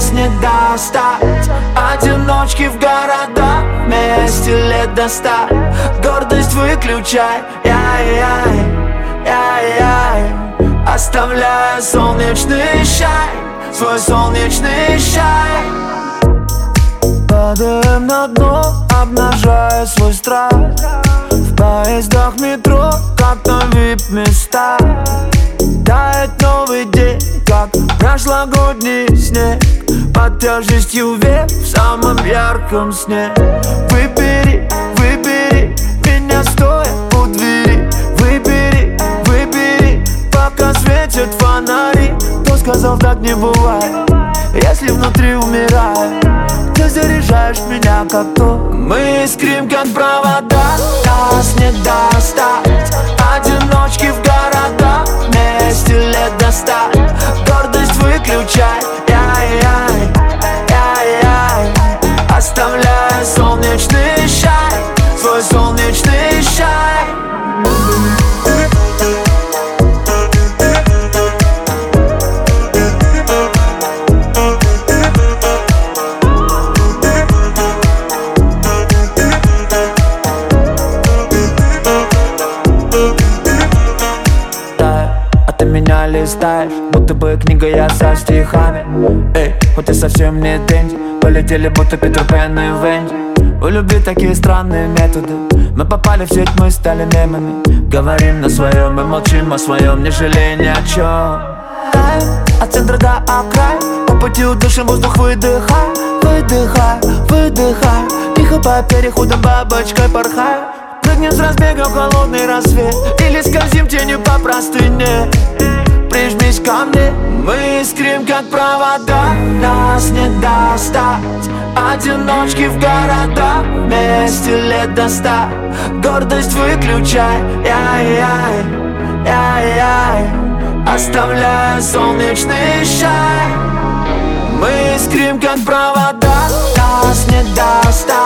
нас не достать. Одиночки в города, вместе лет до 100. Гордость выключай, яй-яй, яй-яй. Оставляя солнечный чай, свой солнечный чай. Падаем на дно, обнажая свой страх. В поездах метро, как на вип-места. Тает новый день, как прошлогодний снег, под тяжестью век в самом ярком сне. Выбери, выбери меня стоя у двери. Выбери, выбери, пока светят фонари. Кто сказал, так не бывает, если внутри умирает? Ты заряжаешь меня как то. Мы искрим как провода, нас не достать. Одиночки в города, вместе лет до 100. Гордость выключай, яй-яй, яй-яй. Оставляя солнечный чай, свой солнечный чай. Меня листаешь, будто бы книга я со стихами. Эй, хоть и совсем не денди, полетели будто Питер Пен и Венди. У любви такие странные методы. Мы попали в сеть, мы стали мемами. Говорим на своем и молчим о своем, не жалея ни о чем. Таем от центра до окрая, по пути удушим воздух, выдыхай. Выдыхай, выдыхай, тихо по переходам бабочкой порхай. Прыгнем с разбега в холодный рассвет или скользим тенью по простыне. Прижмись ко мне, мы искрим как провода, нас не достать. Одиночки в города, вместе лет до 100. Гордость выключай, яй-яй, яй-яй. Оставляя солнечный чай. Мы искрим как провода, нас не достать.